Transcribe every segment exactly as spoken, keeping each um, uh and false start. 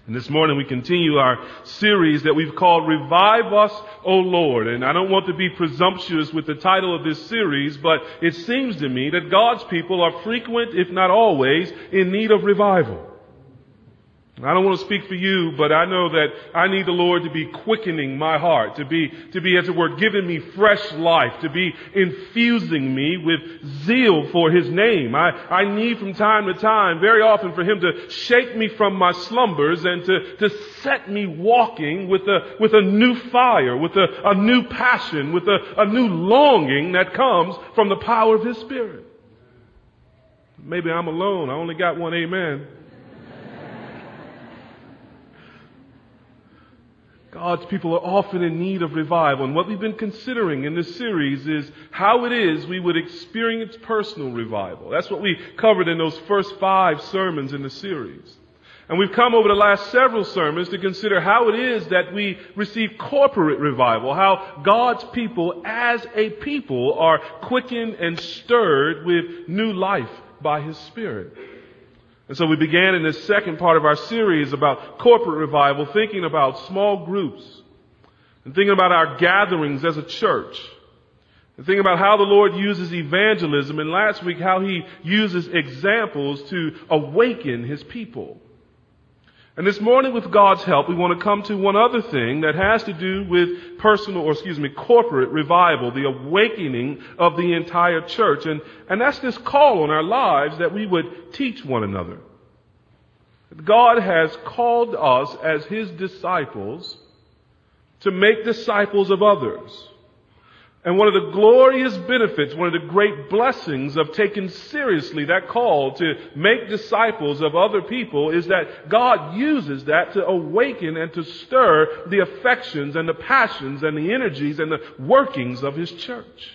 And this morning we continue our series that we've called Revive Us, O Lord. And I don't want to be presumptuous with the title of this series, but it seems to me that God's people are frequent, if not always, in need of revival. I don't want to speak for you, but I know that I need the Lord to be quickening my heart, to be, to be, as it were, giving me fresh life, to be infusing me with zeal for His name. I, I need from time to time, very often, for Him to shake me from my slumbers and to, to set me walking with a, with a new fire, with a, a new passion, with a, a new longing that comes from the power of His Spirit. Maybe I'm alone. I only got one amen. God's people are often in need of revival. And what we've been considering in this series is how it is we would experience personal revival. That's what we covered in those first five sermons in the series. And we've come over the last several sermons to consider how it is that we receive corporate revival, how God's people as a people are quickened and stirred with new life by His Spirit. And so we began in this second part of our series about corporate revival, thinking about small groups and thinking about our gatherings as a church and thinking about how the Lord uses evangelism, and last week how He uses examples to awaken His people. And this morning, with God's help, we want to come to one other thing that has to do with personal, or excuse me, corporate revival, the awakening of the entire church. And, and that's this call on our lives that we would teach one another. God has called us as His disciples to make disciples of others. And one of the glorious benefits, one of the great blessings of taking seriously that call to make disciples of other people is that God uses that to awaken and to stir the affections and the passions and the energies and the workings of His church.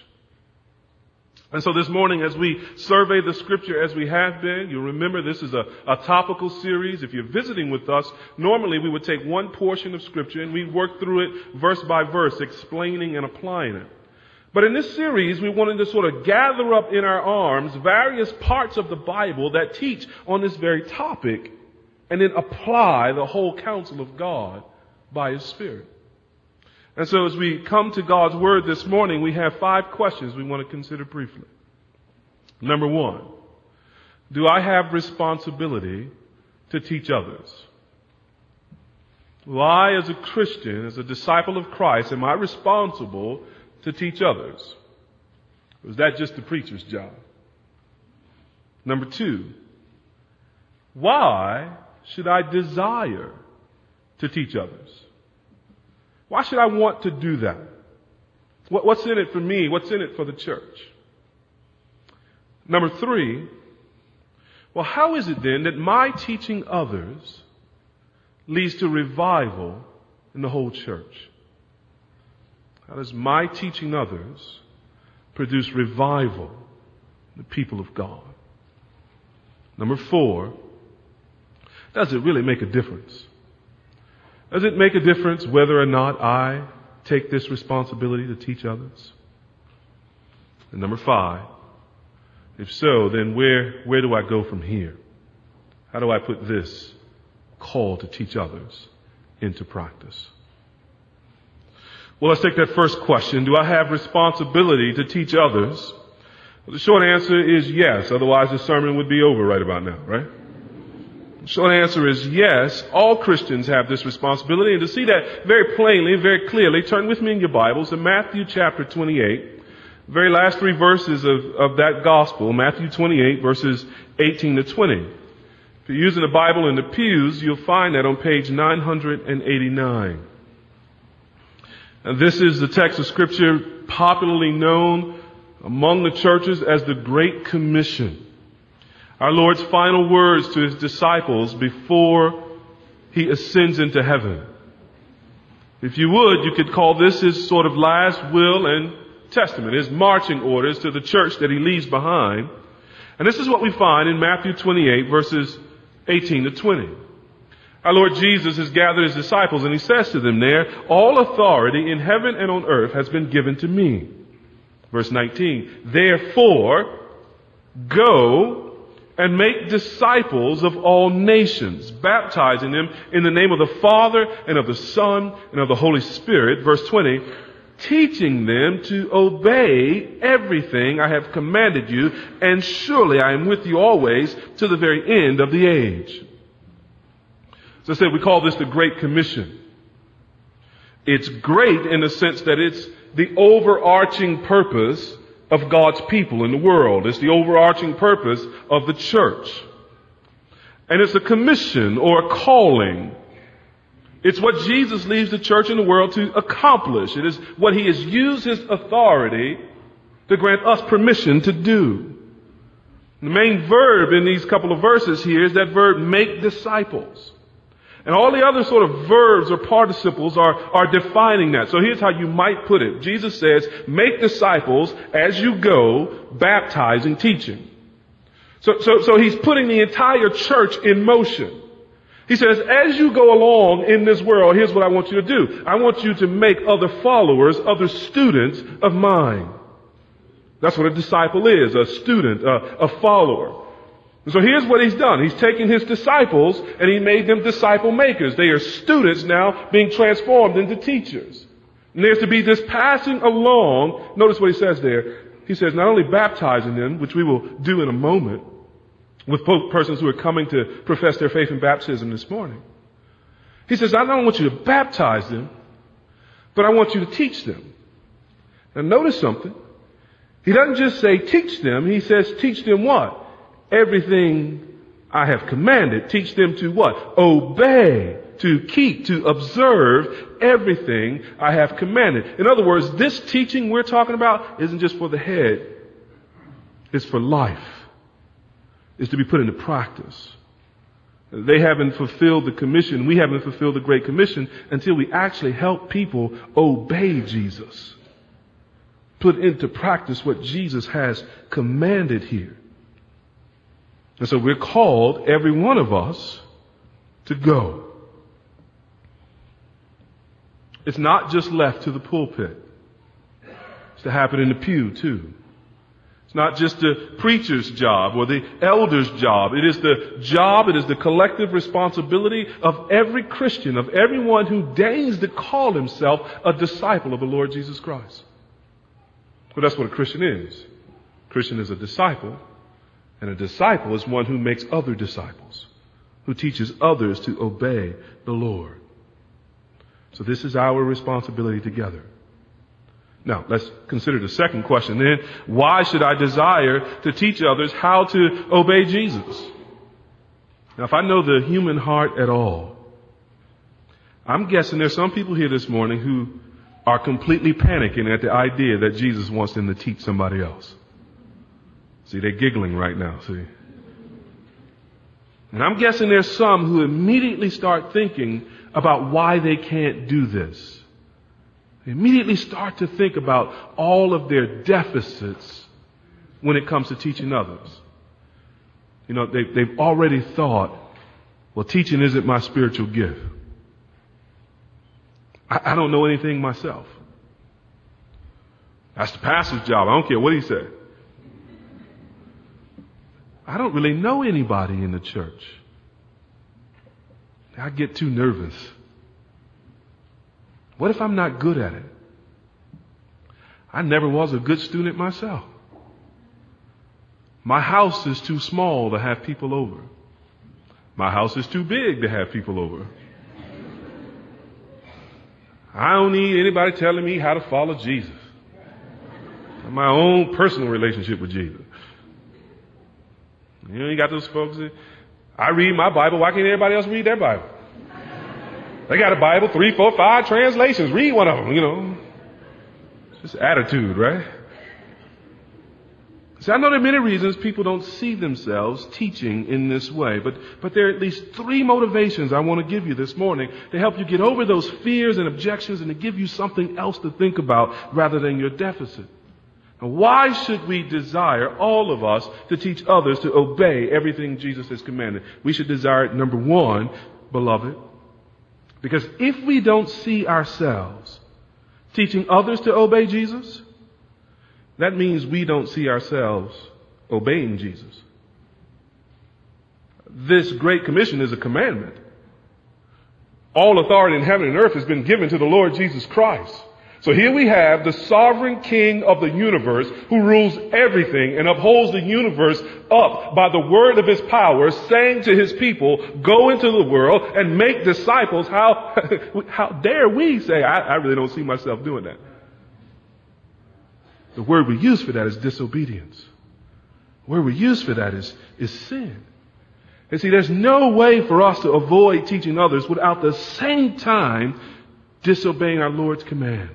And so this morning, as we survey the Scripture as we have been, you'll remember this is a, a topical series. If you're visiting with us, normally we would take one portion of Scripture and we'd work through it verse by verse, explaining and applying it. But in this series, we wanted to sort of gather up in our arms various parts of the Bible that teach on this very topic and then apply the whole counsel of God by His Spirit. And so as we come to God's Word this morning, we have five questions we want to consider briefly. Number one, do I have responsibility to teach others? Well, I, as a Christian, as a disciple of Christ, am I responsible to teach others? Or is that just the preacher's job? Number two, why should I desire to teach others? Why should I want to do that? What, what's in it for me? What's in it for the church? Number three, well, how is it then that my teaching others leads to revival in the whole church? How does my teaching others produce revival in the people of God? Number four, does it really make a difference? Does it make a difference whether or not I take this responsibility to teach others? And number five, if so, then where, where do I go from here? How do I put this call to teach others into practice? Well, let's take that first question. Do I have responsibility to teach others? Well, the short answer is yes. Otherwise, the sermon would be over right about now, right? The short answer is yes. All Christians have this responsibility. And to see that very plainly, very clearly, turn with me in your Bibles to Matthew chapter twenty-eight. The very last three verses of, of that gospel, Matthew twenty-eight, verses eighteen to twenty. If you're using the Bible in the pews, you'll find that on page nine eighty-nine. And this is the text of Scripture popularly known among the churches as the Great Commission. Our Lord's final words to His disciples before He ascends into heaven. If you would, you could call this His sort of last will and testament, His marching orders to the church that He leaves behind. And this is what we find in Matthew twenty-eight, verses eighteen to twenty. Our Lord Jesus has gathered His disciples and He says to them there, all authority in heaven and on earth has been given to me. Verse nineteen, therefore, go and make disciples of all nations, baptizing them in the name of the Father and of the Son and of the Holy Spirit. Verse twenty, teaching them to obey everything I have commanded you, and surely I am with you always to the very end of the age. So I said, we call this the Great Commission. It's great in the sense that it's the overarching purpose of God's people in the world. It's the overarching purpose of the church. And it's a commission or a calling. It's what Jesus leaves the church and the world to accomplish. It is what he has used his authority to grant us permission to do. The main verb in these couple of verses here is that verb, make disciples. And all the other sort of verbs or participles are, are defining that. So here's how you might put it. Jesus says, make disciples as you go, baptizing, teaching. So, so, so he's putting the entire church in motion. He says, as you go along in this world, here's what I want you to do. I want you to make other followers, other students of mine. That's what a disciple is, a student, a, a follower. So here's what he's done. He's taken his disciples and he made them disciple makers. They are students now being transformed into teachers. And there's to be this passing along. Notice what he says there. He says not only baptizing them, which we will do in a moment, with persons who are coming to profess their faith in baptism this morning. He says, I don't want you to baptize them, but I want you to teach them. Now notice something. He doesn't just say teach them. He says teach them what? Everything I have commanded. Teach them to what? Obey, to keep, to observe everything I have commanded. In other words, this teaching we're talking about isn't just for the head. It's for life. It's to be put into practice. They haven't fulfilled the commission. We haven't fulfilled the Great Commission until we actually help people obey Jesus. Put into practice what Jesus has commanded here. And so we're called, every one of us, to go. It's not just left to the pulpit. It's to happen in the pew too. It's not just the preacher's job or the elder's job. It is the job, it is the collective responsibility of every Christian, of everyone who deigns to call himself a disciple of the Lord Jesus Christ. Well, that's what a Christian is. A Christian is a disciple. And a disciple is one who makes other disciples, who teaches others to obey the Lord. So this is our responsibility together. Now, let's consider the second question then. Why should I desire to teach others how to obey Jesus? Now, if I know the human heart at all, I'm guessing there's some people here this morning who are completely panicking at the idea that Jesus wants them to teach somebody else. See, they're giggling right now, see. And I'm guessing there's some who immediately start thinking about why they can't do this. They immediately start to think about all of their deficits when it comes to teaching others. You know, they, they've already thought, well, teaching isn't my spiritual gift. I, I don't know anything myself. That's the pastor's job. I don't care what he said. I don't really know anybody in the church. I get too nervous. What if I'm not good at it? I never was a good student myself. My house is too small to have people over. My house is too big to have people over. I don't need anybody telling me how to follow Jesus. I have my own personal relationship with Jesus. You know, you got those folks that, I read my Bible, why can't everybody else read their Bible? They got a Bible, three, four, five translations. Read one of them, you know. It's just attitude, right? See, I know there are many reasons people don't see themselves teaching in this way, but, but there are at least three motivations I want to give you this morning to help you get over those fears and objections and to give you something else to think about rather than your deficit. Now, why should we desire, all of us, to teach others to obey everything Jesus has commanded? We should desire it, number one, beloved, because if we don't see ourselves teaching others to obey Jesus, that means we don't see ourselves obeying Jesus. this Great Commission is a commandment. All authority in heaven and earth has been given to the Lord Jesus Christ. So here we have the sovereign King of the universe who rules everything and upholds the universe up by the word of his power, saying to his people, go into the world and make disciples. How, how dare we say, I, I really don't see myself doing that. The word we use for that is disobedience. The word we use for that is, is sin. And see, there's no way for us to avoid teaching others without the same time disobeying our Lord's command.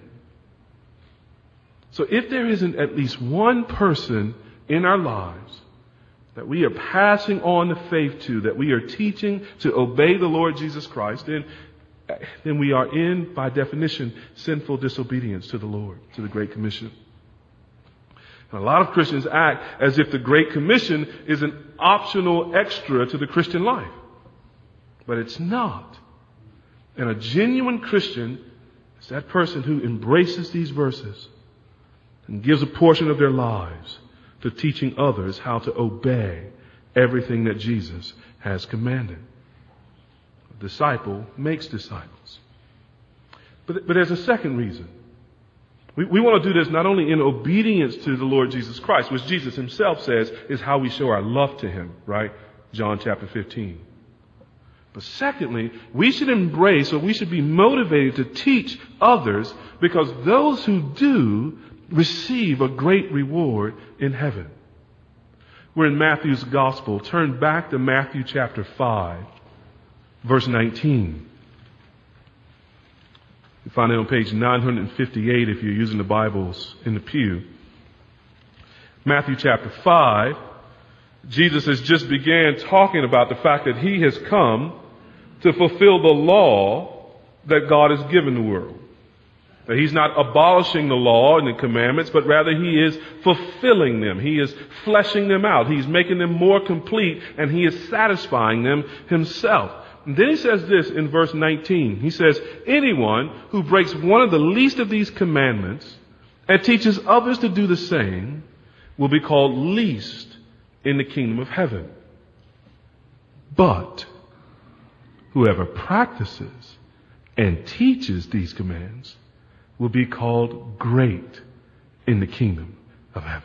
So if there isn't at least one person in our lives that we are passing on the faith to, that we are teaching to obey the Lord Jesus Christ, then, then we are in, by definition, sinful disobedience to the Lord, to the Great Commission. And a lot of Christians act as if the Great Commission is an optional extra to the Christian life. But it's not. And a genuine Christian is that person who embraces these verses and gives a portion of their lives to teaching others how to obey everything that Jesus has commanded. A disciple makes disciples. But, but there's a second reason. We, we want to do this not only in obedience to the Lord Jesus Christ, which Jesus himself says is how we show our love to him, right? John chapter fifteen. But secondly, we should embrace, or we should be motivated to teach others, because those who do receive a great reward in heaven. We're in Matthew's Gospel. Turn back to Matthew chapter five, verse nineteen. You find it on page nine fifty-eight if you're using the Bibles in the pew. Matthew chapter five, Jesus has just began talking about the fact that he has come to fulfill the law that God has given the world. That he's not abolishing the law and the commandments, but rather he is fulfilling them. He is fleshing them out. He's making them more complete, and he is satisfying them himself. And then he says this in verse nineteen. He says, anyone who breaks one of the least of these commandments and teaches others to do the same will be called least in the kingdom of heaven. But whoever practices and teaches these commands will be called great in the kingdom of heaven.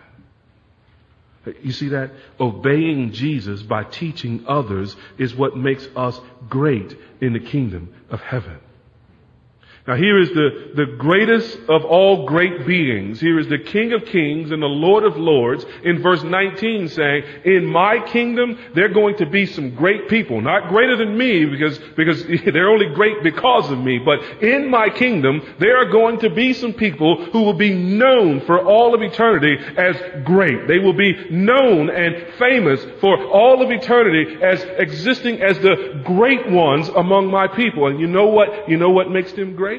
You see that? Obeying Jesus by teaching others is what makes us great in the kingdom of heaven. Now here is the, the greatest of all great beings. Here is the King of Kings and the Lord of Lords in verse nineteen saying, in my kingdom, there are going to be some great people. Not greater than me because, because they're only great because of me. But in my kingdom, there are going to be some people who will be known for all of eternity as great. They will be known and famous for all of eternity as existing as the great ones among my people. And you know what? You know what makes them great?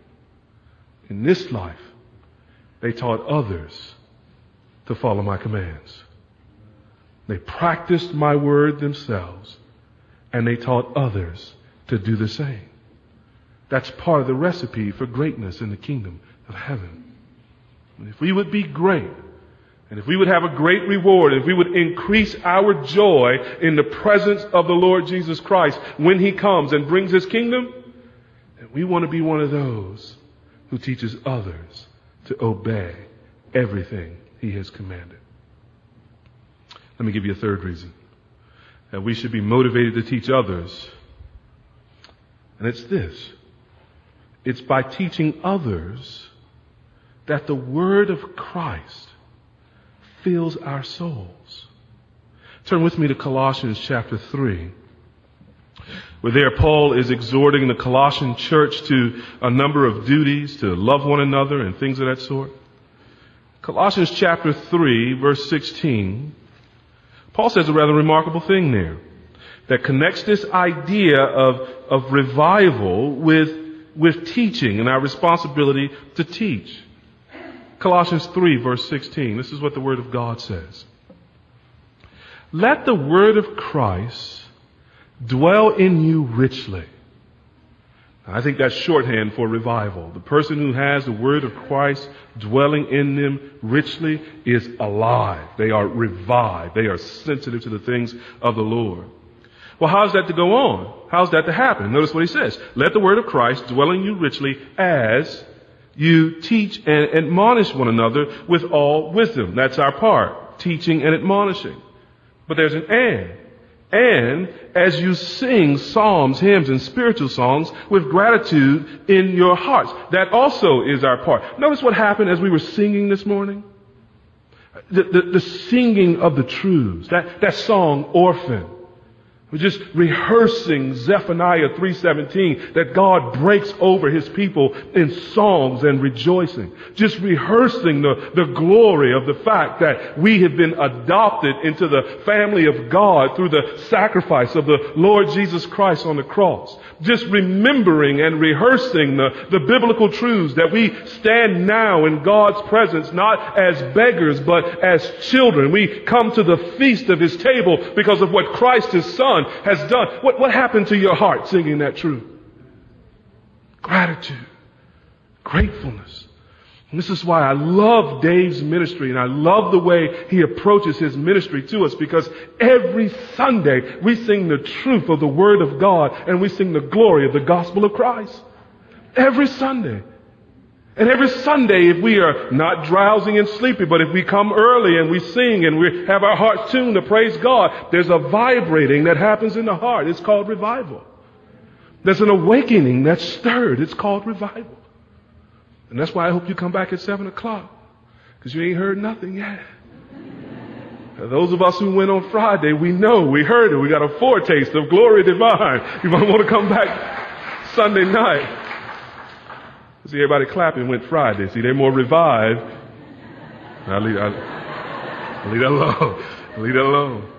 In this life, they taught others to follow my commands. They practiced my word themselves, and they taught others to do the same. That's part of the recipe for greatness in the kingdom of heaven. And if we would be great, and if we would have a great reward, if we would increase our joy in the presence of the Lord Jesus Christ when he comes and brings his kingdom, then we want to be one of those who teaches others to obey everything he has commanded. Let me give you a third reason that we should be motivated to teach others. And it's this. It's by teaching others that the word of Christ fills our souls. Turn with me to Colossians chapter three. Where there Paul is exhorting the Colossian church to a number of duties, to love one another and things of that sort. Colossians chapter three, verse sixteen, Paul says a rather remarkable thing there that connects this idea of, of revival with, with teaching and our responsibility to teach. Colossians three, verse sixteen, this is what the Word of God says. Let the word of Christ dwell in you richly. I think that's shorthand for revival. The person who has the word of Christ dwelling in them richly is alive. They are revived. They are sensitive to the things of the Lord. Well, how's that to go on? How's that to happen? Notice what he says. Let the word of Christ dwell in you richly as you teach and admonish one another with all wisdom. That's our part, teaching and admonishing. But there's an and. And as you sing psalms, hymns, and spiritual songs with gratitude in your hearts. That also is our part. Notice what happened as we were singing this morning. The, the, the singing of the truths. That, that song, Orphan. We're just rehearsing Zephaniah three seventeen, that God breaks over his people in songs and rejoicing. Just rehearsing the, the glory of the fact that we have been adopted into the family of God through the sacrifice of the Lord Jesus Christ on the cross. Just remembering and rehearsing the, the biblical truths that we stand now in God's presence, not as beggars, but as children. We come to the feast of his table because of what Christ, his son, has done. What, what happened to your heart singing that truth? Gratitude. Gratefulness. And this is why I love Dave's ministry, and I love the way he approaches his ministry to us, because every Sunday we sing the truth of the Word of God and we sing the glory of the gospel of Christ. Every Sunday. And every Sunday, if we are not drowsy and sleepy, but if we come early and we sing and we have our hearts tuned to praise God, there's a vibrating that happens in the heart. It's called revival. There's an awakening that's stirred. It's called revival. And that's why I hope you come back at seven o'clock, because you ain't heard nothing yet. Those of us who went on Friday, we know, we heard it. We got a foretaste of glory divine. You might want to come back Sunday night. See, everybody clapping went Friday. See, they're more revived. I'll leave, I'll, I'll leave that alone. I'll leave that alone.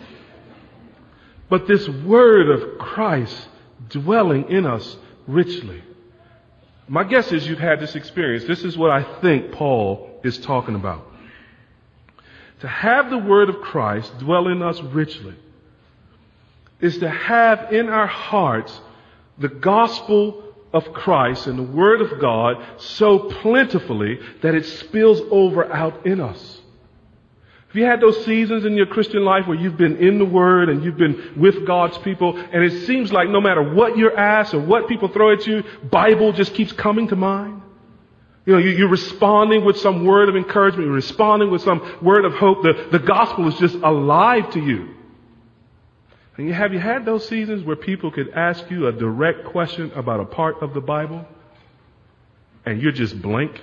But this word of Christ dwelling in us richly. My guess is you've had this experience. This is what I think Paul is talking about. To have the word of Christ dwell in us richly is to have in our hearts the gospel of Christ and the Word of God so plentifully that it spills over out in us. Have you had those seasons in your Christian life where you've been in the Word and you've been with God's people, and it seems like no matter what you're asked or what people throw at you, Bible just keeps coming to mind? You know, you're responding with some word of encouragement, you're responding with some word of hope. The, the gospel is just alive to you. And have you had those seasons where people could ask you a direct question about a part of the Bible and you're just blank?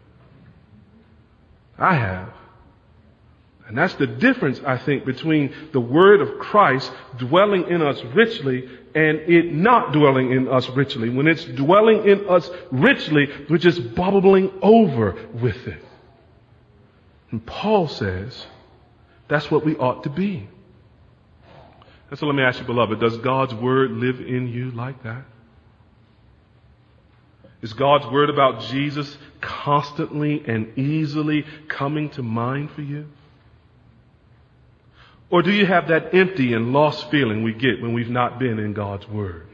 I have. And that's the difference, I think, between the word of Christ dwelling in us richly and it not dwelling in us richly. When it's dwelling in us richly, we're just bubbling over with it. And Paul says that's what we ought to be. And so let me ask you, beloved, does God's word live in you like that? Is God's word about Jesus constantly and easily coming to mind for you? Or do you have that empty and lost feeling we get when we've not been in God's word?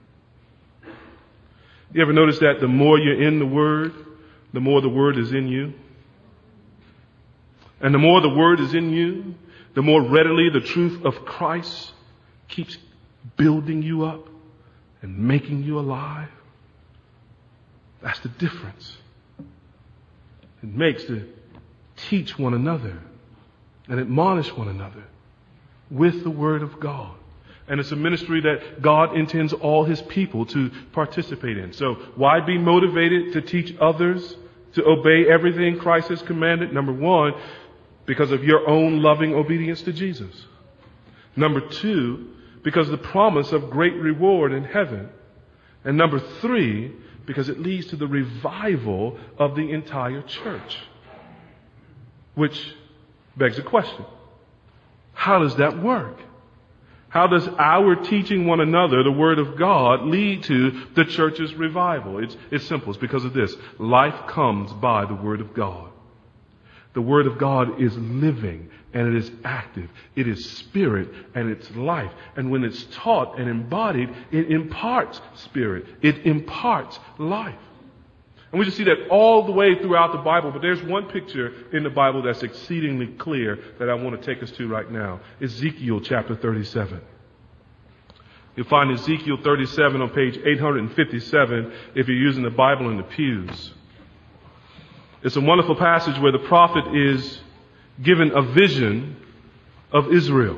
You ever notice that the more you're in the word, the more the word is in you? And the more the word is in you, the more readily the truth of Christ keeps building you up and making you alive. That's the difference. It makes to teach one another and admonish one another with the word of God. And it's a ministry that God intends all his people to participate in. So why be motivated to teach others to obey everything Christ has commanded? Number one, because of your own loving obedience to Jesus. Number two, because of the promise of great reward in heaven. And number three, because it leads to the revival of the entire church. Which begs a question. How does that work? How does our teaching one another the Word of God lead to the church's revival? It's, it's simple. It's because of this. Life comes by the Word of God. The Word of God is living and it is active. It is spirit and it's life. And when it's taught and embodied, it imparts spirit. It imparts life. And we just see that all the way throughout the Bible. But there's one picture in the Bible that's exceedingly clear that I want to take us to right now. Ezekiel chapter thirty-seven. You'll find Ezekiel thirty-seven on page eight hundred fifty-seven if you're using the Bible in the pews. It's a wonderful passage where the prophet is given a vision of Israel.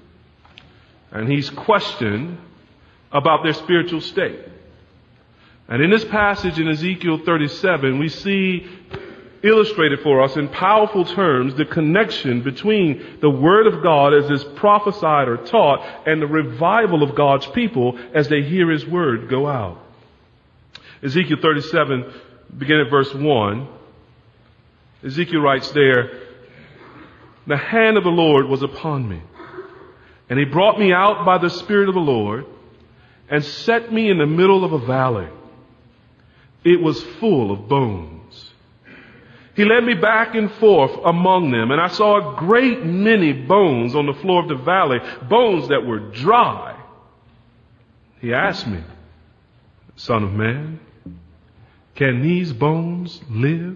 And he's questioned about their spiritual state. And in this passage in Ezekiel thirty-seven, we see illustrated for us in powerful terms the connection between the Word of God as is prophesied or taught and the revival of God's people as they hear His Word go out. Ezekiel thirty-seven, beginning at verse one, Ezekiel writes there, "The hand of the Lord was upon me, and He brought me out by the Spirit of the Lord and set me in the middle of a valley. It was full of bones. He led me back and forth among them, and I saw a great many bones on the floor of the valley, bones that were dry. He asked me, 'Son of man, can these bones live?'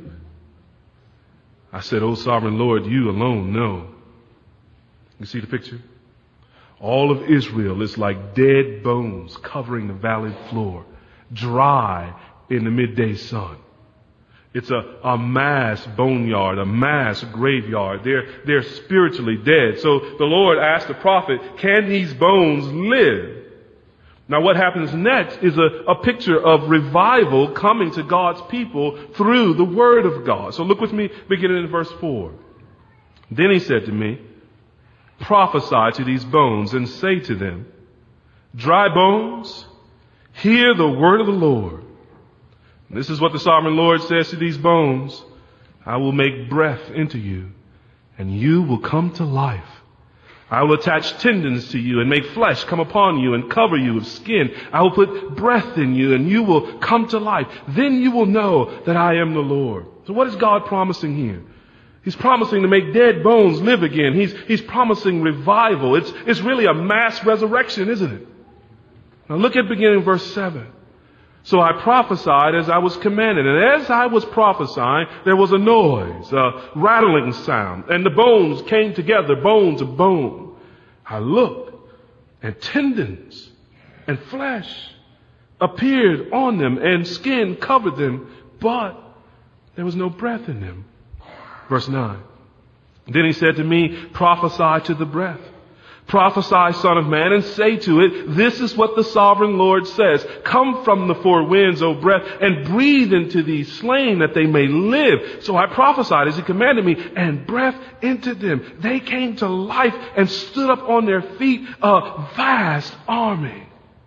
I said, 'O sovereign Lord, you alone know.'" You see the picture? All of Israel is like dead bones covering the valley floor, dry in the midday sun. It's a, a mass boneyard, a mass graveyard. They're, they're spiritually dead. So the Lord asked the prophet, "Can these bones live?" Now what happens next is a, a picture of revival coming to God's people through the Word of God. So look with me beginning in verse four. "Then he said to me, 'Prophesy to these bones and say to them, dry bones, hear the word of the Lord. This is what the sovereign Lord says to these bones. I will make breath into you, and you will come to life. I will attach tendons to you and make flesh come upon you and cover you with skin. I will put breath in you, and you will come to life. Then you will know that I am the Lord.'" So what is God promising here? He's promising to make dead bones live again. He's, he's promising revival. It's, it's really a mass resurrection, isn't it? Now look at beginning verse seven. "So I prophesied as I was commanded, and as I was prophesying, there was a noise, a rattling sound, and the bones came together, bones of bone. I looked, and tendons and flesh appeared on them, and skin covered them, but there was no breath in them." Verse nine. "Then he said to me, 'Prophesy to the breath. Prophesy, son of man, and say to it, this is what the sovereign Lord says. Come from the four winds, O breath, and breathe into these slain that they may live.' So I prophesied as he commanded me, and breath into them. They came to life and stood up on their feet, a vast army."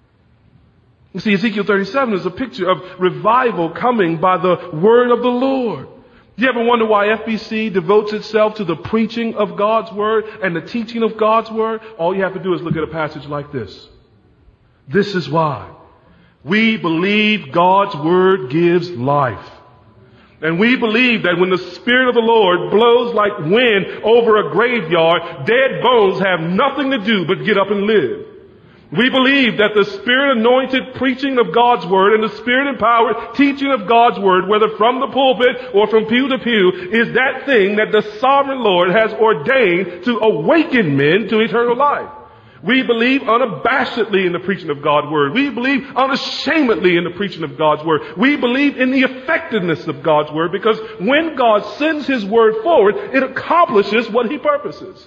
You see, Ezekiel thirty-seven is a picture of revival coming by the word of the Lord. Do you ever wonder why F B C devotes itself to the preaching of God's Word and the teaching of God's Word? All you have to do is look at a passage like this. This is why. We believe God's Word gives life. And we believe that when the Spirit of the Lord blows like wind over a graveyard, dead bones have nothing to do but get up and live. We believe that the Spirit-anointed preaching of God's Word and the Spirit-empowered teaching of God's Word, whether from the pulpit or from pew to pew, is that thing that the sovereign Lord has ordained to awaken men to eternal life. We believe unabashedly in the preaching of God's Word. We believe unashamedly in the preaching of God's Word. We believe in the effectiveness of God's Word, because when God sends His Word forward, it accomplishes what He purposes.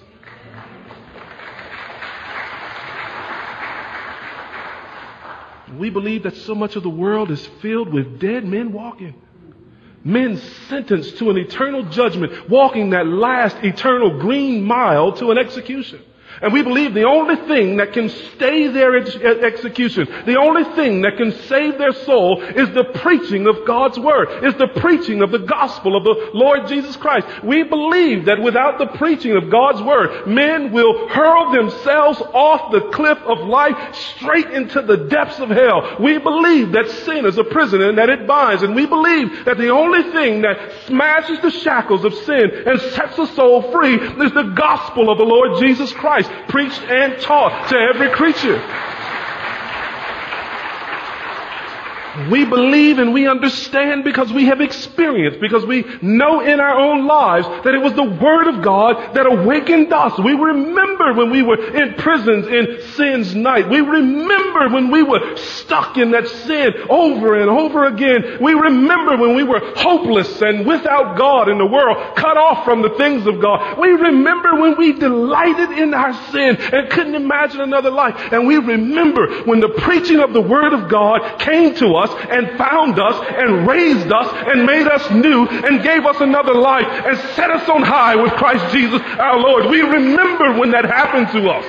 We believe that so much of the world is filled with dead men walking. Men sentenced to an eternal judgment, walking that last eternal green mile to an execution. And we believe the only thing that can stay their ex- execution, the only thing that can save their soul, is the preaching of God's Word, is the preaching of the gospel of the Lord Jesus Christ. We believe that without the preaching of God's Word, men will hurl themselves off the cliff of life straight into the depths of hell. We believe that sin is a prison and that it binds. And we believe that the only thing that smashes the shackles of sin and sets the soul free is the gospel of the Lord Jesus Christ, preached and taught to every creature. We believe and we understand because we have experienced, because we know in our own lives that it was the Word of God that awakened us. We remember when we were in prisons in sin's night. We remember when we were stuck in that sin over and over again. We remember when we were hopeless and without God in the world, cut off from the things of God. We remember when we delighted in our sin and couldn't imagine another life. And we remember when the preaching of the Word of God came to us and found us and raised us and made us new and gave us another life and set us on high with Christ Jesus our Lord. We remember when that happened to us.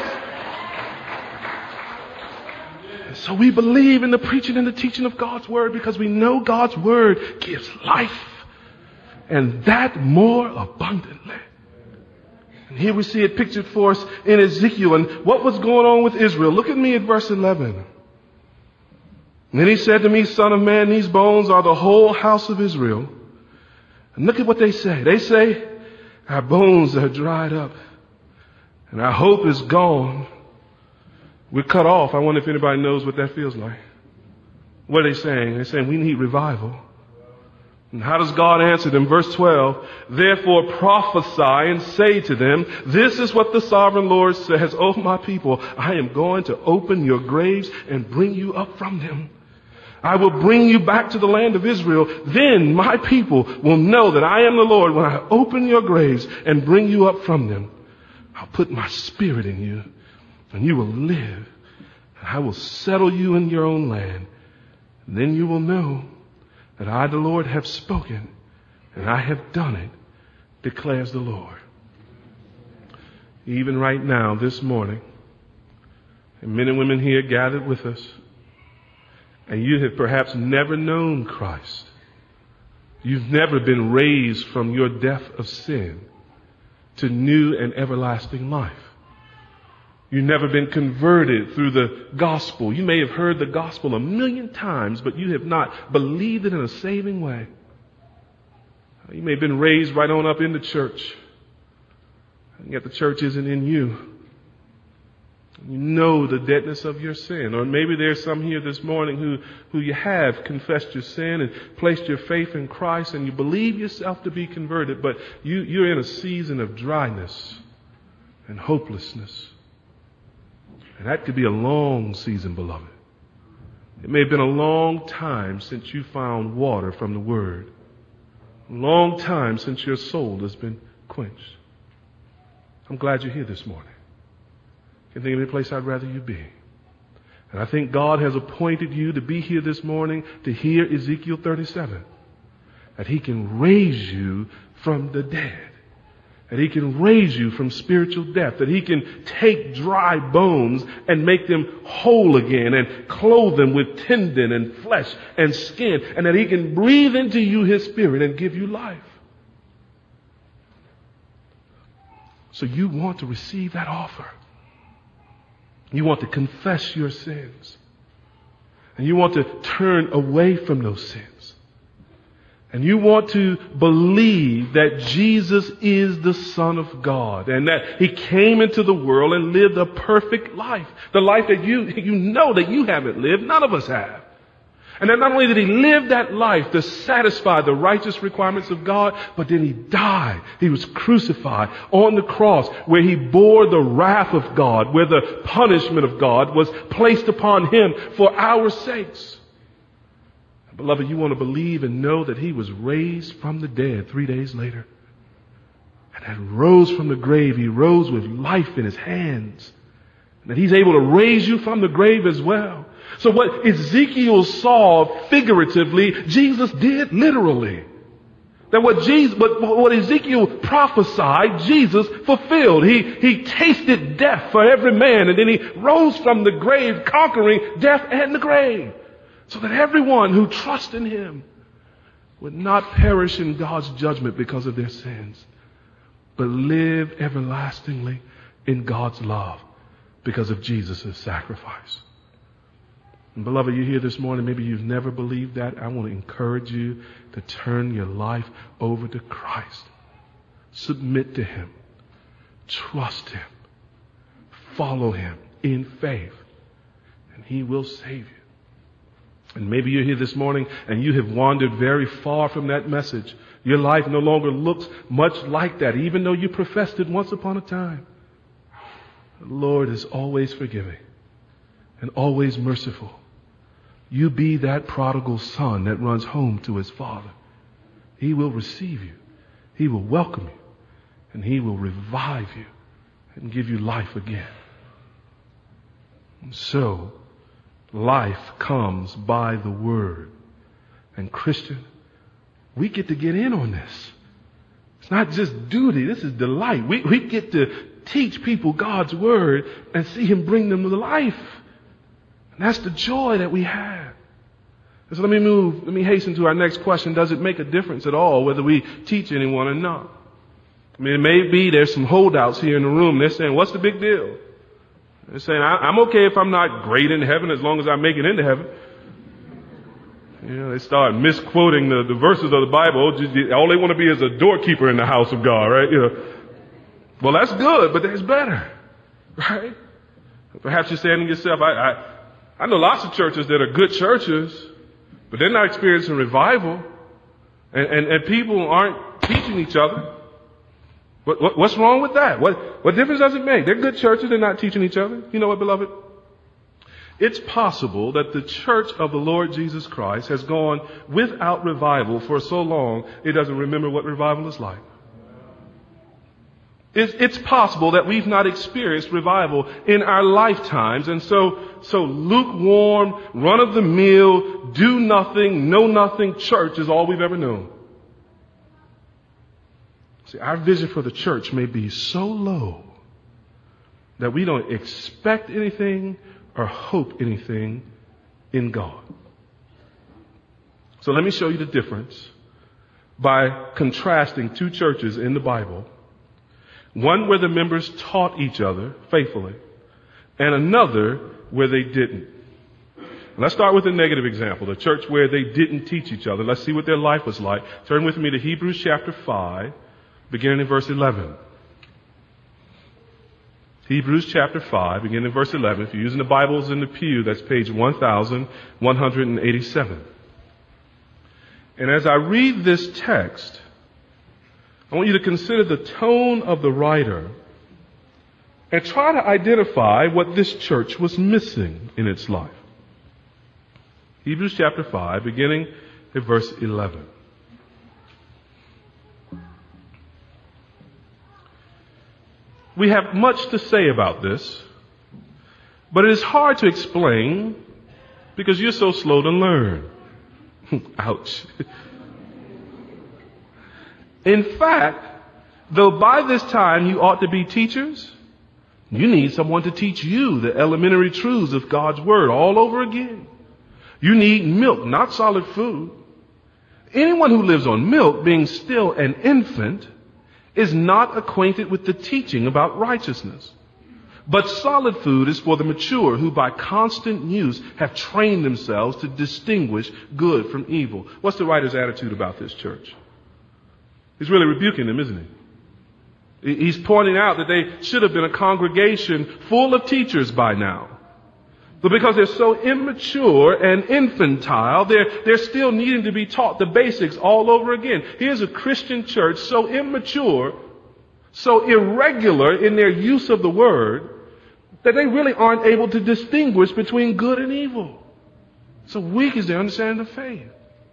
And so we believe in the preaching and the teaching of God's Word because we know God's Word gives life, and that more abundantly. And here we see it pictured for us in Ezekiel and what was going on with Israel. Look at me at verse eleven. And then he said to me, Son of man, these bones are the whole house of Israel. And look at what they say. They say, our bones are dried up and our hope is gone. We're cut off. I wonder if anybody knows what that feels like. What are they saying? They're saying we need revival. And how does God answer them? Verse twelve, therefore prophesy and say to them, this is what the sovereign Lord says, O my people, I am going to open your graves and bring you up from them. I will bring you back to the land of Israel. Then my people will know that I am the Lord when I open your graves and bring you up from them. I'll put my spirit in you and you will live. And I will settle you in your own land. And then you will know that I, the Lord, have spoken and I have done it, declares the Lord. Even right now, this morning, and men and women here gathered with us, and you have perhaps never known Christ. You've never been raised from your death of sin to new and everlasting life. You've never been converted through the gospel. You may have heard the gospel a million times, but you have not believed it in a saving way. You may have been raised right on up in the church, and yet the church isn't in you. You know the deadness of your sin. Or maybe there's some here this morning who, who you have confessed your sin and placed your faith in Christ and you believe yourself to be converted, but you, you're in a season of dryness and hopelessness. And that could be a long season, beloved. It may have been a long time since you found water from the Word. A long time since your soul has been quenched. I'm glad you're here this morning. Can't think of any place I'd rather you be. And I think God has appointed you to be here this morning to hear Ezekiel thirty-seven. That He can raise you from the dead. That He can raise you from spiritual death. That He can take dry bones and make them whole again and clothe them with tendon and flesh and skin. And that He can breathe into you His Spirit and give you life. So you want to receive that offer. You want to confess your sins. And you want to turn away from those sins. And you want to believe that Jesus is the Son of God and that He came into the world and lived a perfect life. The life that you, you know that you haven't lived. None of us have. And that not only did He live that life to satisfy the righteous requirements of God, but then He died. He was crucified on the cross where He bore the wrath of God, where the punishment of God was placed upon Him for our sakes. Beloved, you want to believe and know that He was raised from the dead three days later. And that rose from the grave. He rose with life in His hands. And that He's able to raise you from the grave as well. So what Ezekiel saw figuratively, Jesus did literally. That what Jesus, what, what Ezekiel prophesied, Jesus fulfilled. He, he tasted death for every man, and then He rose from the grave, conquering death and the grave. So that everyone who trusts in Him would not perish in God's judgment because of their sins, but live everlastingly in God's love because of Jesus' sacrifice. And beloved, you're here this morning, maybe you've never believed that. I want to encourage you to turn your life over to Christ. Submit to Him. Trust Him. Follow Him in faith. And He will save you. And maybe you're here this morning and you have wandered very far from that message. Your life no longer looks much like that, even though you professed it once upon a time. The Lord is always forgiving and always merciful. You be that prodigal son that runs home to his father. He will receive you. He will welcome you. And he will revive you and give you life again. And so, life comes by the word. And Christian, we get to get in on this. It's not just duty. This is delight. We, we get to teach people God's word and see him bring them to life. And that's the joy that we have. So let me move, let me hasten to our next question. Does it make a difference at all whether we teach anyone or not? I mean, it may be there's some holdouts here in the room. They're saying, what's the big deal? They're saying, I'm okay if I'm not great in heaven as long as I make it into heaven. You know, they start misquoting the, the verses of the Bible. Just, all they want to be is a doorkeeper in the house of God, right? You know. Well, that's good, but there's better, right? Perhaps you're saying to yourself, I, I, I know lots of churches that are good churches, but they're not experiencing revival. And, and, and people aren't teaching each other. What, what, what's wrong with that? What, what difference does it make? They're good churches. They're not teaching each other. You know what, beloved? It's possible that the church of the Lord Jesus Christ has gone without revival for so long, it doesn't remember what revival is like. It's, it's possible that we've not experienced revival in our lifetimes, and so, so lukewarm, run-of-the-mill, do nothing, know nothing church is all we've ever known. See, our vision for the church may be so low that we don't expect anything or hope anything in God. So let me show you the difference by contrasting two churches in the Bible. One where the members taught each other faithfully, and another where they didn't. Let's start with a negative example, the church where they didn't teach each other. Let's see what their life was like. Turn with me to Hebrews chapter five, beginning in verse eleven. Hebrews chapter five, beginning in verse eleven. If you're using the Bibles in the pew, that's page one thousand one hundred eighty-seven. And as I read this text, I want you to consider the tone of the writer and try to identify what this church was missing in its life. Hebrews chapter five, beginning at verse eleven. We have much to say about this, but it is hard to explain because you're so slow to learn. Ouch. In fact, though by this time you ought to be teachers, you need someone to teach you the elementary truths of God's Word all over again. You need milk, not solid food. Anyone who lives on milk, being still an infant, is not acquainted with the teaching about righteousness. But solid food is for the mature, who by constant use have trained themselves to distinguish good from evil. What's the writer's attitude about this church? He's really rebuking them, isn't he? He's pointing out that they should have been a congregation full of teachers by now. But because they're so immature and infantile, they're, they're still needing to be taught the basics all over again. Here's a Christian church so immature, so irregular in their use of the word, that they really aren't able to distinguish between good and evil. So weak is their understanding of faith.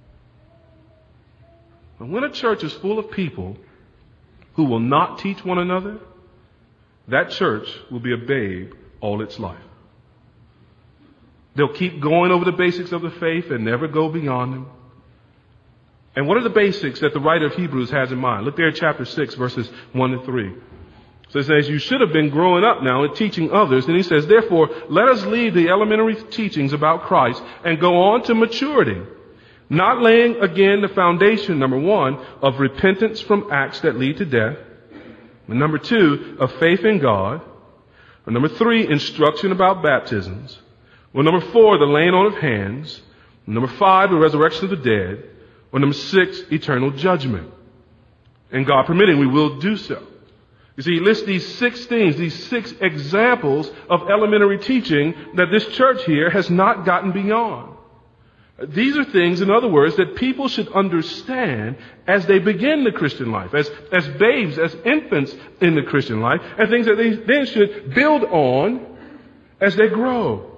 And when a church is full of people who will not teach one another, that church will be a babe all its life. They'll keep going over the basics of the faith and never go beyond them. And what are the basics that the writer of Hebrews has in mind? Look there at chapter six, verses one and three. So it says, you should have been growing up now and teaching others. And he says, therefore, let us leave the elementary teachings about Christ and go on to maturity. Not laying, again, the foundation, number one, of repentance from acts that lead to death. And number two, of faith in God. And number three, instruction about baptisms. Well, number four, the laying on of hands. Number five, the resurrection of the dead. Or number six, eternal judgment. And God permitting, we will do so. You see, he lists these six things, these six examples of elementary teaching that this church here has not gotten beyond. These are things, in other words, that people should understand as they begin the Christian life, as, as babes, as infants in the Christian life, and things that they then should build on as they grow.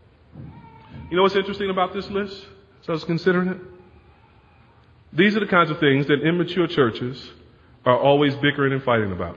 You know what's interesting about this list? So I was considering it. These are the kinds of things that immature churches are always bickering and fighting about.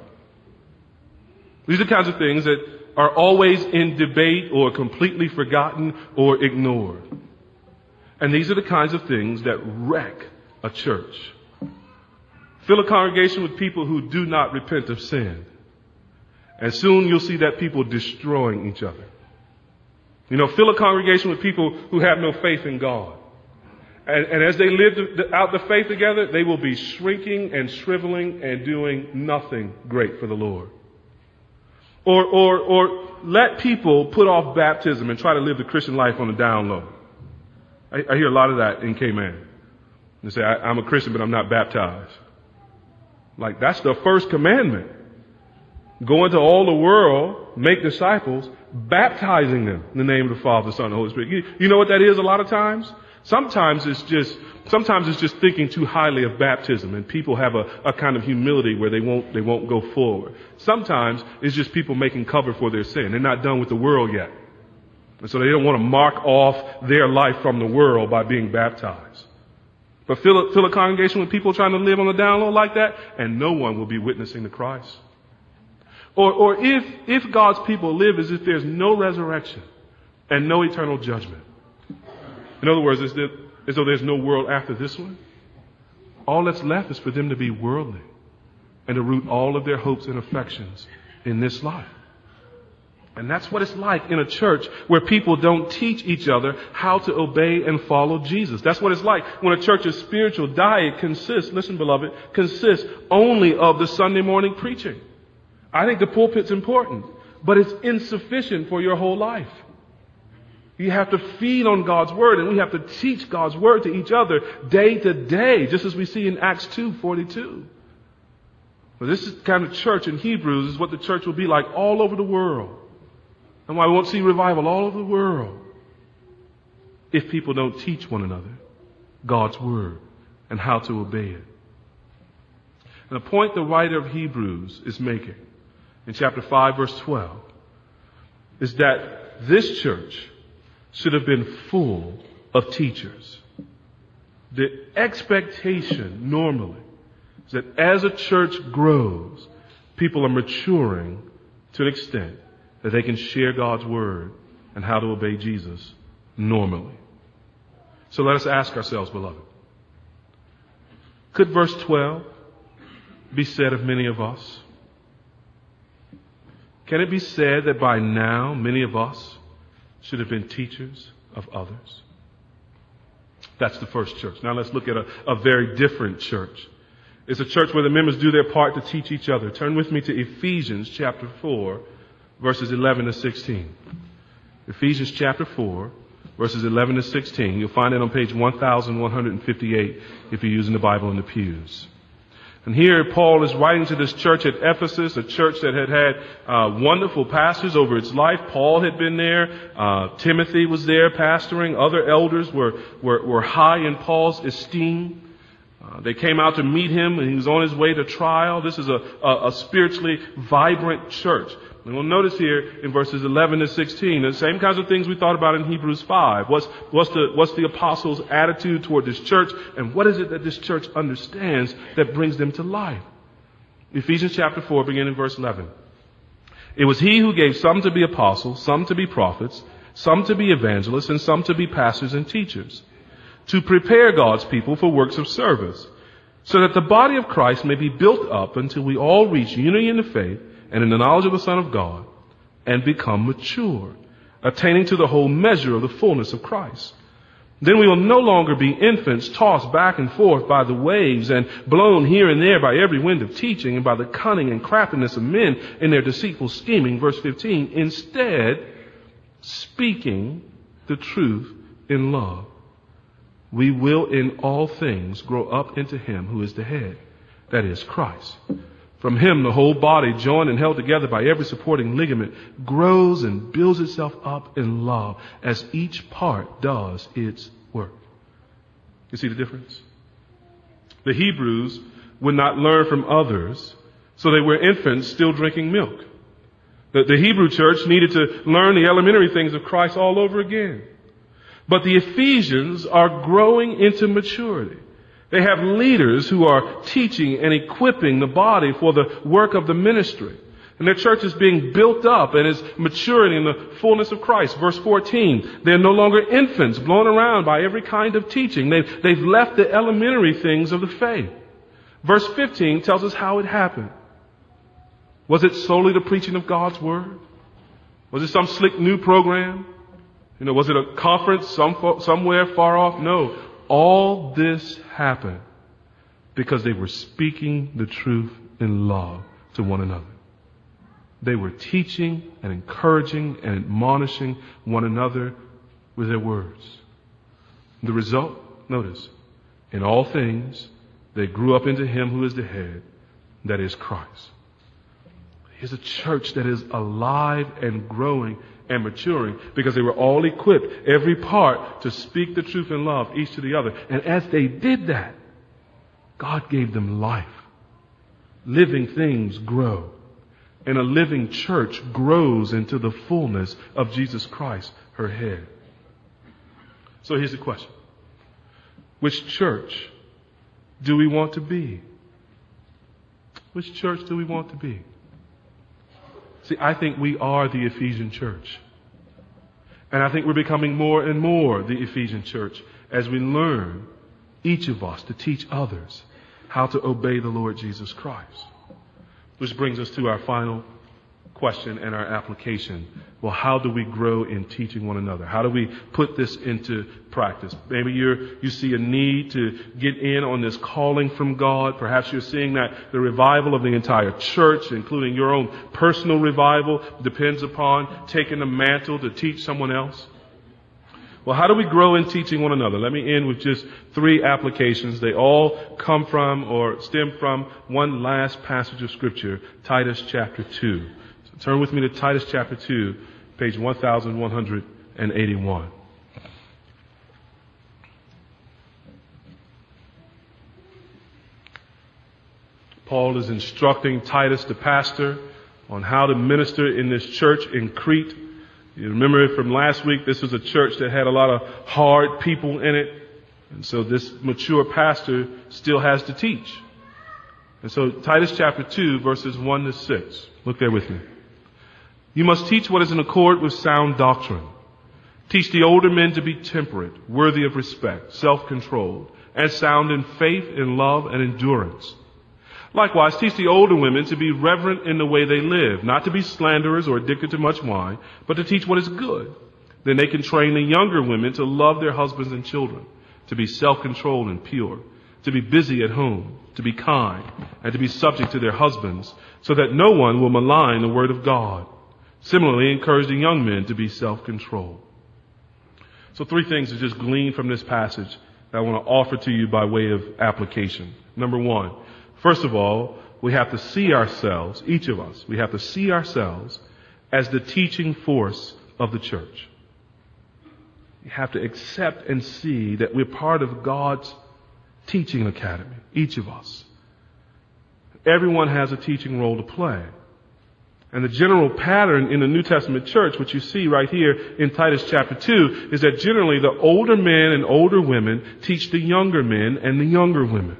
These are the kinds of things that are always in debate or completely forgotten or ignored. And these are the kinds of things that wreck a church. Fill a congregation with people who do not repent of sin. And soon you'll see that people destroying each other. You know, fill a congregation with people who have no faith in God. And, and as they live the, out the faith together, they will be shrinking and shriveling and doing nothing great for the Lord. Or, or, or let people put off baptism and try to live the Christian life on the down low. I, I hear a lot of that in K-Man. They say, I, I'm a Christian, but I'm not baptized. Like, that's the first commandment. Go into all the world, make disciples, baptizing them in the name of the Father, the Son, and the Holy Spirit. You, you know what that is a lot of times? Sometimes it's just, sometimes it's just thinking too highly of baptism, and people have a, a kind of humility where they won't, they won't go forward. Sometimes it's just people making cover for their sin. They're not done with the world yet. And so they don't want to mark off their life from the world by being baptized. But fill a, fill a congregation with people trying to live on the down low like that, and no one will be witnessing to Christ. Or, or if, if God's people live as if there's no resurrection and no eternal judgment. In other words, as, there, as though there's no world after this one. All that's left is for them to be worldly and to root all of their hopes and affections in this life. And that's what it's like in a church where people don't teach each other how to obey and follow Jesus. That's what it's like when a church's spiritual diet consists, listen beloved, consists only of the Sunday morning preaching. I think the pulpit's important, but it's insufficient for your whole life. You have to feed on God's Word, and we have to teach God's Word to each other day to day, just as we see in Acts two forty-two. But this is kind of church in Hebrews is what the church will be like all over the world. And why we won't see revival all over the world if people don't teach one another God's Word and how to obey it. And the point the writer of Hebrews is making in chapter five, verse twelve, is that this church should have been full of teachers. The expectation normally is that as a church grows, people are maturing to an extent that they can share God's Word and how to obey Jesus normally. So let us ask ourselves, beloved, could verse twelve be said of many of us? Can it be said that by now many of us should have been teachers of others? That's the first church. Now let's look at a, a very different church. It's a church where the members do their part to teach each other. Turn with me to Ephesians chapter four, verses eleven to sixteen. Ephesians chapter four, verses eleven to sixteen. You'll find it on page one thousand one hundred fifty-eight if you're using the Bible in the pews. And here Paul is writing to this church at Ephesus, a church that had had uh, wonderful pastors over its life. Paul had been there. Uh, Timothy was there pastoring. Other elders were, were, were high in Paul's esteem. Uh, they came out to meet him, and he was on his way to trial. This is a, a, a spiritually vibrant church. And we'll notice here in verses eleven to sixteen, the same kinds of things we thought about in Hebrews five. What's, what's the, what's the apostles' attitude toward this church? And what is it that this church understands that brings them to life? Ephesians chapter four, beginning in verse eleven. It was he who gave some to be apostles, some to be prophets, some to be evangelists, and some to be pastors and teachers, to prepare God's people for works of service, so that the body of Christ may be built up until we all reach unity in the faith and in the knowledge of the Son of God, and become mature, attaining to the whole measure of the fullness of Christ. Then we will no longer be infants tossed back and forth by the waves and blown here and there by every wind of teaching and by the cunning and craftiness of men in their deceitful scheming. Verse fifteen, instead, speaking the truth in love, we will in all things grow up into him who is the head, that is Christ. From him, the whole body, joined and held together by every supporting ligament, grows and builds itself up in love as each part does its work. You see the difference? The Hebrews would not learn from others, so they were infants still drinking milk. The, the Hebrew church needed to learn the elementary things of Christ all over again. But the Ephesians are growing into maturity. They have leaders who are teaching and equipping the body for the work of the ministry. And their church is being built up and is maturing in the fullness of Christ. Verse fourteen, they're no longer infants blown around by every kind of teaching. They've, they've left the elementary things of the faith. Verse fifteen tells us how it happened. Was it solely the preaching of God's Word? Was it some slick new program? You know, was it a conference some, somewhere far off? No. All this happened because they were speaking the truth in love to one another. They were teaching and encouraging and admonishing one another with their words. The result, notice, in all things, they grew up into Him who is the head, that is Christ. Here's a church that is alive and growing and maturing because they were all equipped, every part, to speak the truth in love, each to the other. And as they did that, God gave them life. Living things grow. And a living church grows into the fullness of Jesus Christ, her head. So here's the question. Which church do we want to be? Which church do we want to be? See, I think we are the Ephesian church. And I think we're becoming more and more the Ephesian church as we learn, each of us, to teach others how to obey the Lord Jesus Christ. Which brings us to our final question and our application. Well, how do we grow in teaching one another? How do we put this into practice? Maybe you're, you see a need to get in on this calling from God. Perhaps you're seeing that the revival of the entire church, including your own personal revival, depends upon taking the mantle to teach someone else. Well, how do we grow in teaching one another? Let me end with just three applications. They all come from or stem from one last passage of Scripture, Titus chapter two. So turn with me to Titus chapter two, page one thousand one hundred eighty-one. Paul is instructing Titus, the pastor, on how to minister in this church in Crete. You remember from last week, this was a church that had a lot of hard people in it. And so this mature pastor still has to teach. And so Titus chapter two, verses one to six. Look there with me. You must teach what is in accord with sound doctrine. Teach the older men to be temperate, worthy of respect, self-controlled, and sound in faith, in love, and endurance. Likewise, teach the older women to be reverent in the way they live, not to be slanderers or addicted to much wine, but to teach what is good. Then they can train the younger women to love their husbands and children, to be self-controlled and pure, to be busy at home, to be kind, and to be subject to their husbands, so that no one will malign the word of God. Similarly, encourage the young men to be self-controlled. So three things to just glean from this passage that I want to offer to you by way of application. Number one, first of all, we have to see ourselves, each of us, we have to see ourselves as the teaching force of the church. We have to accept and see that we're part of God's teaching academy, each of us. Everyone has a teaching role to play. And the general pattern in the New Testament church, which you see right here in Titus chapter two, is that generally the older men and older women teach the younger men and the younger women.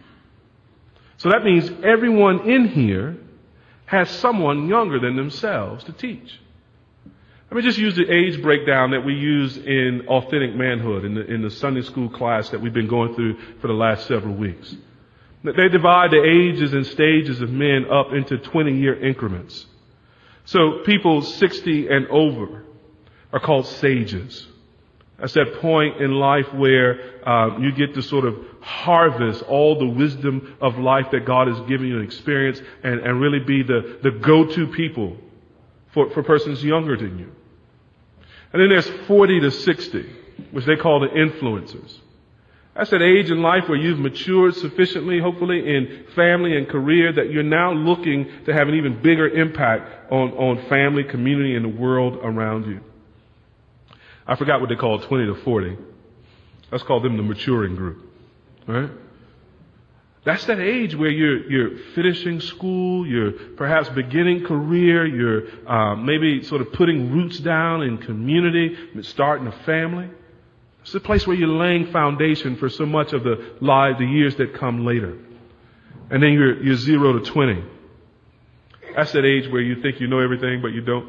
So that means everyone in here has someone younger than themselves to teach. Let me just use the age breakdown that we use in Authentic Manhood in the, in the Sunday school class that we've been going through for the last several weeks. They divide the ages and stages of men up into twenty-year increments. So people sixty and over are called sages. That's that point in life where uh, you get to sort of harvest all the wisdom of life that God has given you and experience and, and really be the, the go-to people for, for persons younger than you. And then there's forty to sixty, which they call the influencers. That's that age in life where you've matured sufficiently, hopefully, in family and career that you're now looking to have an even bigger impact on, on family, community, and the world around you. I forgot what they call twenty to forty. Let's call them the maturing group. Right? That's that age where you're you're finishing school, you're perhaps beginning career, you're uh, maybe sort of putting roots down in community, starting a family. It's the place where you're laying foundation for so much of the life, the years that come later. And then you're you're zero to twenty. That's that age where you think you know everything, but you don't.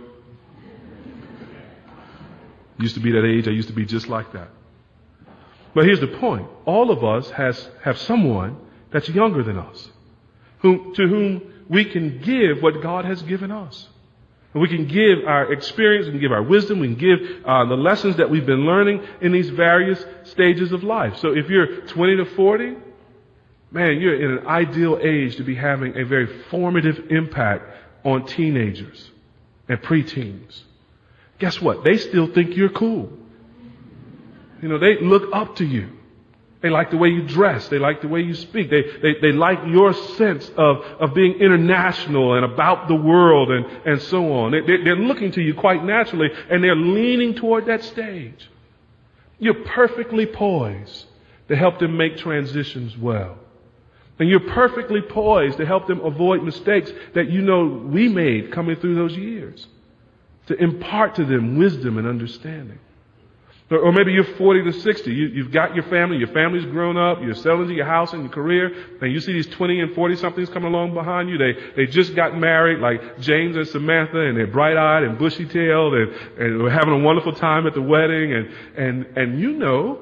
Used to be that age. I used to be just like that. But here's the point. All of us has have someone that's younger than us, who, to whom we can give what God has given us. And we can give our experience, we can give our wisdom, we can give uh, the lessons that we've been learning in these various stages of life. So if you're twenty to forty, man, you're in an ideal age to be having a very formative impact on teenagers and preteens. Guess what? They still think you're cool. You know, they look up to you. They like the way you dress. They like the way you speak. They, they, they like your sense of, of being international and about the world and, and so on. They, they're looking to you quite naturally, and they're leaning toward that stage. You're perfectly poised to help them make transitions well. And you're perfectly poised to help them avoid mistakes that you know we made coming through those years. To impart to them wisdom and understanding. Or maybe you're forty to sixty. You, you've got your family. Your family's grown up. You're settling to your house and your career. And you see these twenty and forty somethings coming along behind you. They they just got married, like James and Samantha, and they're bright-eyed and bushy-tailed, and, and we're having a wonderful time at the wedding. And and and you know,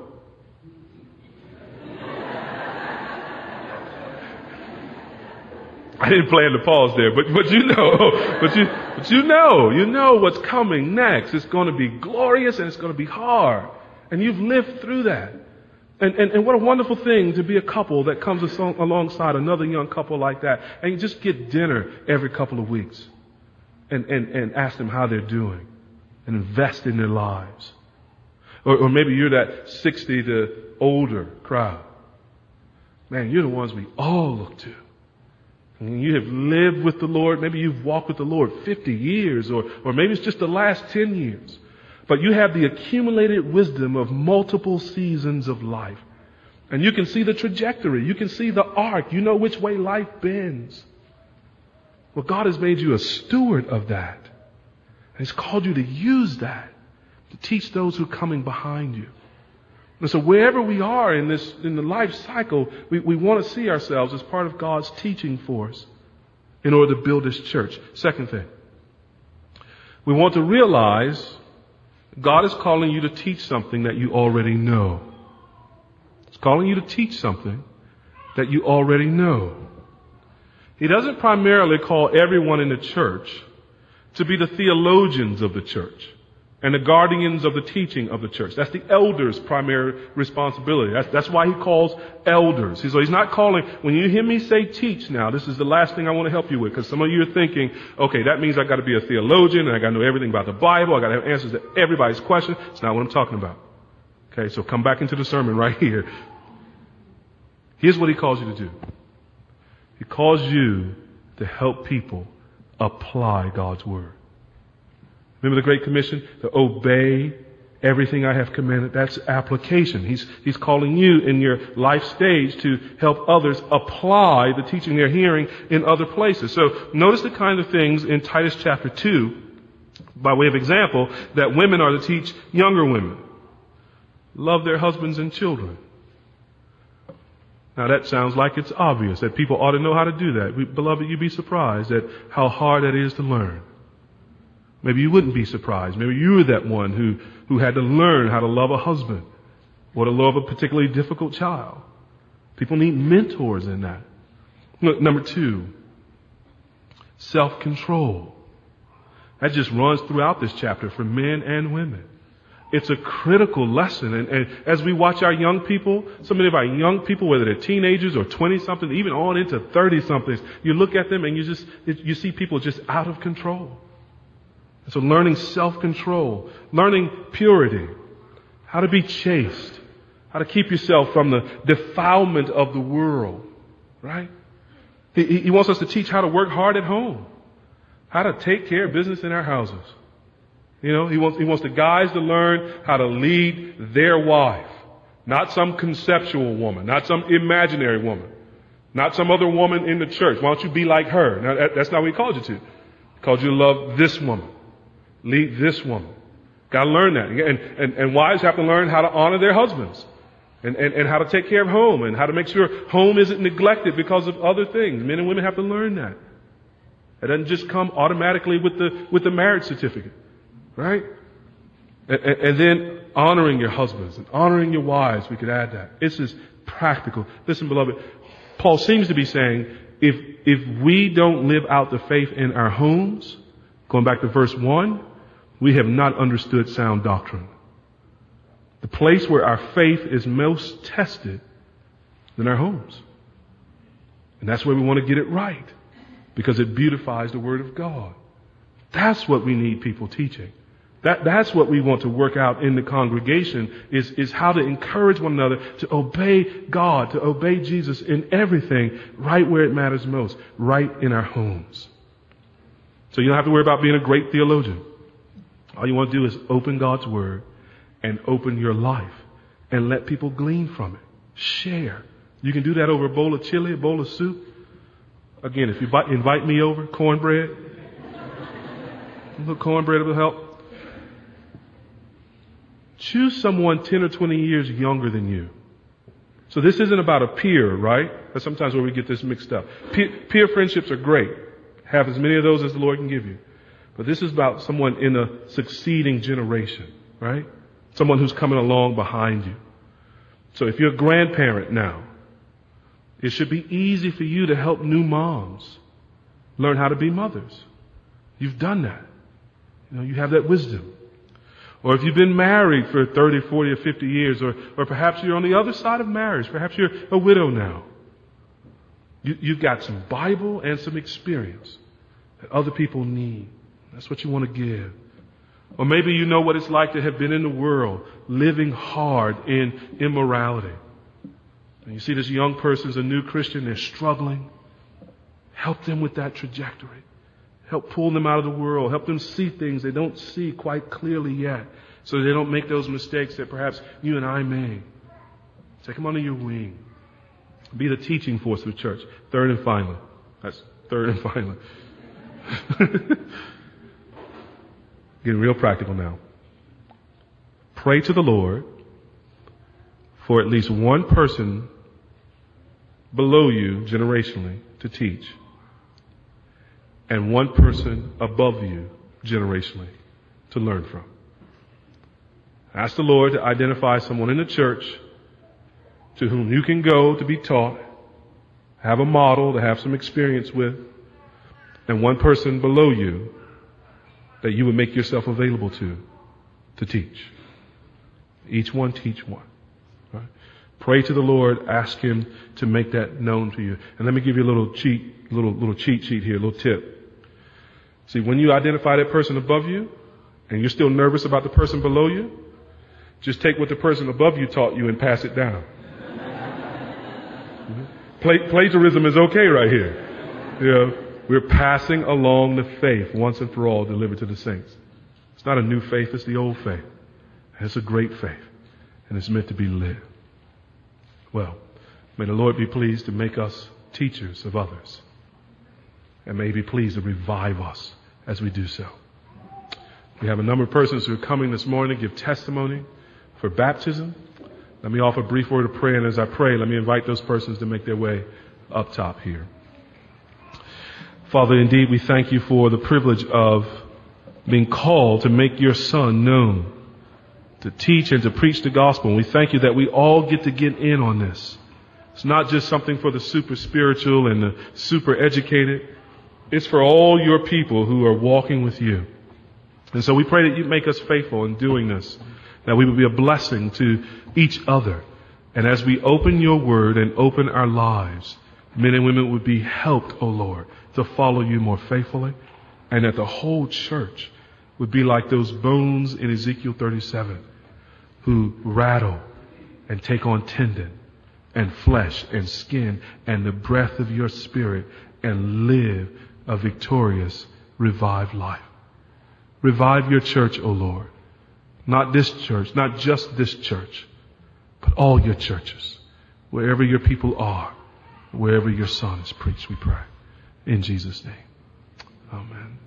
I didn't plan to pause there, but but you know, but you but you know, you know what's coming next. It's going to be glorious and it's going to be hard, and you've lived through that. And and, and what a wonderful thing to be a couple that comes along, alongside another young couple like that, and you just get dinner every couple of weeks, and and and ask them how they're doing, and invest in their lives. Or, or maybe you're that sixty to older crowd. Man, you're the ones we all look to. And you have lived with the Lord. Maybe you've walked with the Lord fifty years, or, or maybe it's just the last ten years. But you have the accumulated wisdom of multiple seasons of life. And you can see the trajectory. You can see the arc. You know which way life bends. Well, God has made you a steward of that. And He's called you to use that to teach those who are coming behind you. And so wherever we are in this, in the life cycle, we, we want to see ourselves as part of God's teaching force in order to build His church. Second thing, we want to realize God is calling you to teach something that you already know. He's calling you to teach something that you already know. He doesn't primarily call everyone in the church to be the theologians of the church and the guardians of the teaching of the church. That's the elders' primary responsibility. That's, that's why He calls elders. So He's not calling, when you hear me say teach now, this is the last thing I want to help you with, because some of you are thinking, okay, that means I got to be a theologian and I got to know everything about the Bible. I got to have answers to everybody's question. It's not what I'm talking about. Okay, so come back into the sermon right here. Here's what He calls you to do. He calls you to help people apply God's Word. Remember the Great Commission? To obey everything I have commanded. That's application. He's, he's calling you in your life stage to help others apply the teaching they're hearing in other places. So notice the kind of things in Titus chapter two, by way of example, that women are to teach younger women. Love their husbands and children. Now that sounds like it's obvious that people ought to know how to do that. We, beloved, you'd be surprised at how hard that is to learn. Maybe you wouldn't be surprised. Maybe you were that one who, who had to learn how to love a husband or to love a particularly difficult child. People need mentors in that. Look, number two, self-control. That just runs throughout this chapter for men and women. It's a critical lesson. And, and as we watch our young people, so many of our young people, whether they're teenagers or twenty-somethings, even on into thirty-somethings, you look at them and you just, you see people just out of control. So learning self-control, learning purity, how to be chaste, how to keep yourself from the defilement of the world, right? He, he wants us to teach how to work hard at home, how to take care of business in our houses. You know, he wants, he wants the guys to learn how to lead their wife, Not some conceptual woman, not some imaginary woman, not some other woman in the church. Why don't you be like her? Now, that, that's not what he called you to. He called you to love this woman. Lead this woman. Got to learn that. And, and, and wives have to learn how to honor their husbands and, and, and how to take care of home and how to make sure home isn't neglected because of other things. Men and women have to learn that. It doesn't just come automatically with the, with the marriage certificate, right? And, and, and then honoring your husbands and honoring your wives, we could add that. This is practical. Listen, beloved, Paul seems to be saying if, if we don't live out the faith in our homes, going back to verse one, we have not understood sound doctrine. The place where our faith is most tested in our homes. And that's where we want to get it right, because it beautifies the Word of God. That's what we need people teaching. That, that's what we want to work out in the congregation is, is how to encourage one another to obey God, to obey Jesus in everything, right where it matters most, right in our homes. So you don't have to worry about being a great theologian. All you want to do is open God's Word and open your life and let people glean from it. Share. You can do that over a bowl of chili, a bowl of soup. Again, if you invite me over, cornbread. A little cornbread will help. Choose someone ten or twenty years younger than you. So this isn't about a peer, right? That's sometimes where we get this mixed up. Peer, peer friendships are great. Have as many of those as the Lord can give you. But this is about someone in a succeeding generation, right? Someone who's coming along behind you. So if you're a grandparent now, it should be easy for you to help new moms learn how to be mothers. You've done that. You know, you have that wisdom. Or if you've been married for thirty, forty, or fifty years, or, or perhaps you're on the other side of marriage, perhaps you're a widow now. You, you've got some Bible and some experience that other people need. That's what you want to give. Or maybe you know what it's like to have been in the world, living hard in immorality. And you see this young person's a new Christian, they're struggling. Help them with that trajectory. Help pull them out of the world. Help them see things they don't see quite clearly yet, so they don't make those mistakes that perhaps you and I made. Take them under your wing. Be the teaching force of the church. Third and finally. That's third and finally. Getting real practical now. Pray to the Lord for at least one person below you generationally to teach, and one person above you generationally to learn from. Ask the Lord to identify someone in the church to whom you can go to be taught, have a model to have some experience with, and one person below you that you would make yourself available to, to teach. Each one teach one. Right? Pray to the Lord, ask Him to make that known to you. And let me give you a little cheat, little, little cheat sheet here, a little tip. See, when you identify that person above you, and you're still nervous about the person below you, just take what the person above you taught you and pass it down. Mm-hmm. Pla- plagiarism is okay right here. You know, we're passing along the faith once and for all delivered to the saints. It's not a new faith, it's the old faith. It's a great faith, and it's meant to be lived. Well, may the Lord be pleased to make us teachers of others, and may He be pleased to revive us as we do so. We have a number of persons who are coming this morning to give testimony for baptism. Let me offer a brief word of prayer, and as I pray, let me invite those persons to make their way up top here. Father, indeed, we thank You for the privilege of being called to make Your Son known, to teach and to preach the gospel. And we thank You that we all get to get in on this. It's not just something for the super spiritual and the super educated. It's for all Your people who are walking with You. And so we pray that You make us faithful in doing this, that we would be a blessing to each other. And as we open Your word and open our lives, men and women would be helped, O Lord, to follow You more faithfully, and that the whole church would be like those bones in Ezekiel thirty-seven who rattle and take on tendon and flesh and skin and the breath of Your Spirit and live a victorious, revived life. Revive Your church, O Lord. Not this church, not just this church, but all your churches, wherever your people are, wherever your Son is preached, we pray. In Jesus' name. Amen.